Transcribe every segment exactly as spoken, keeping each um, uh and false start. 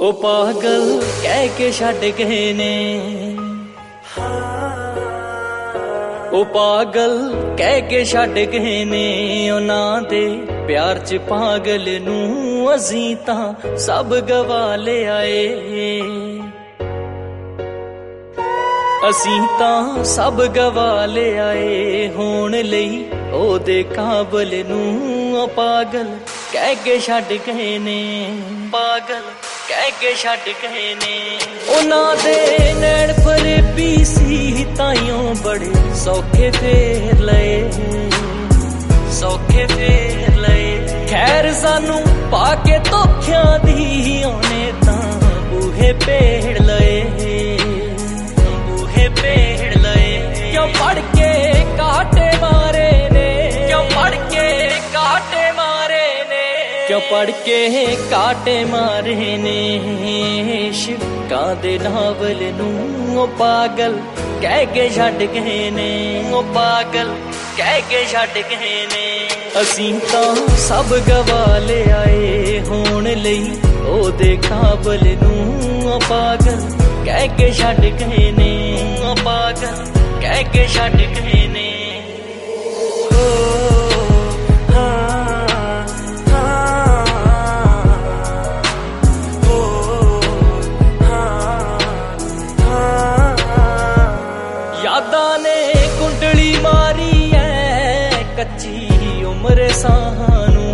ओ पागल कह के छड्ड गए ने, ओ पागल कह के छड्ड गए ने। उन्हां दे प्यार च पागल नू असीं तां सब गवा ले आए, असीं तां सब गवा ले आए। होण लई ओदे काबल नू ओ पागल कह के छड्ड गए ने, पागल कह के छड्ड गए ने। उन्हां दे नैण फरेबी सी ताइयों बड़े सौखे फेर लए, सौखे फेर लए। खैर सानू पाके धोखियां दी ओने तां बूहे पेड़ लए, बूहे पेड़ लए। क्यों पढ़ के काटे मारे ने, क्यों पढ़ के काटे मारे ने, क्यों पढ़ के काटे मारे ने। इश्कां दे नावल नू ओ पागल कह के छड्ड गए ने, ओ पागल कह के छड्ड गए ने। असीं तां सब गवा ले आए, होण लई ओदे काबल नू ओ पागल कह के छड्ड गए ने, ओ पागल कह के छड्ड गए ने। यादां ने कुंडली मारी है कच्ची उम्र सानू,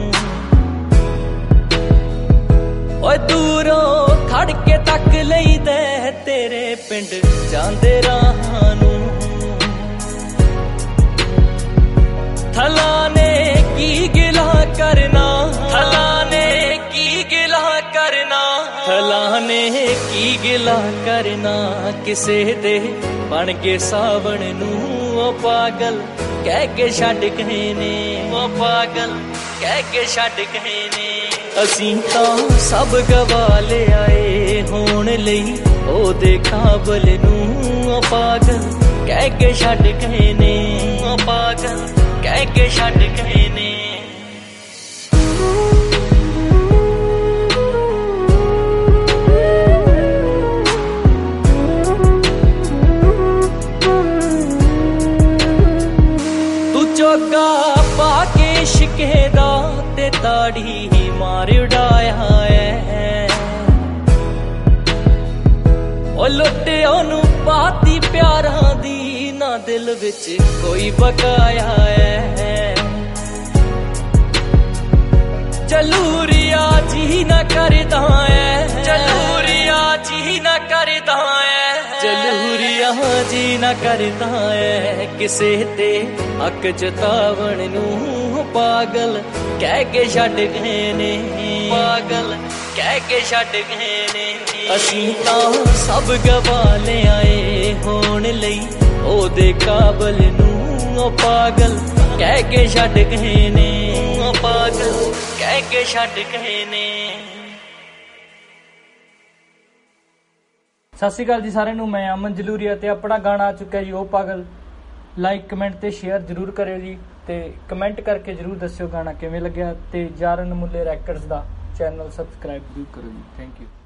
ओए दूरों खड़ के तक लईदा तेरे पिंड जांदे राहां नू। थला ने की गिला करना, थला ने की गिला करना, थला ने की गिला करना। किसे दे बन के सावण नू ओ पागल कह के छड्ड गए ने, ओ पागल कह के छड्ड गए ने। असीं तां सब गवा ले आए, होण लई ओदे काबल नू ओ पागल कह के छड्ड गए ने, ओ पागल कह के छड्ड गए ने। चोगा पाके इश्के दा ते ताड़ी मार उड़ाया है, ओ लुटे ओनू पाती प्यारां दी ना दिल विच कोई बकाया है। जलूरिया जी ना करदा है, जलूरिया जी ना करदा है, जलूरिया जी ना करदा है। किसे ते हक जतावण नू पागल कह के छड्ड गए ने, पागल कह के छड्ड गए ने। असीं तां सब गवा ले आए, होण लई ओदे काबल नू ओ पागल कह के छड्ड गए ने, ओ पागल कह के छड्ड गए ने। सत श्री अकाल जी सारिਆਂ ਨੂੰ, मैं अमन जलूरिया ਤੇ ਆਪਣਾ ਗਾਣਾ ਆ ਚੁੱਕਿਆ ਜੀ ਉਹ ਪਾਗਲ। ਲਾਈਕ ਕਮੈਂਟ ਤੇ ਸ਼ੇਅਰ ਜਰੂਰ ਕਰਿਓ ਜੀ, ਤੇ ਕਮੈਂਟ ਕਰਕੇ ਜਰੂਰ ਦੱਸਿਓ ਗਾਣਾ ਕਿਵੇਂ ਲੱਗਿਆ, ਤੇ ਜਾਰਨ ਮੁੱਲੇ ਰੈਕਰਡਸ ਦਾ ਚੈਨਲ ਸਬਸਕ੍ਰਾਈਬ ਜਰੂਰ ਕਰੋ ਜੀ। Thank you.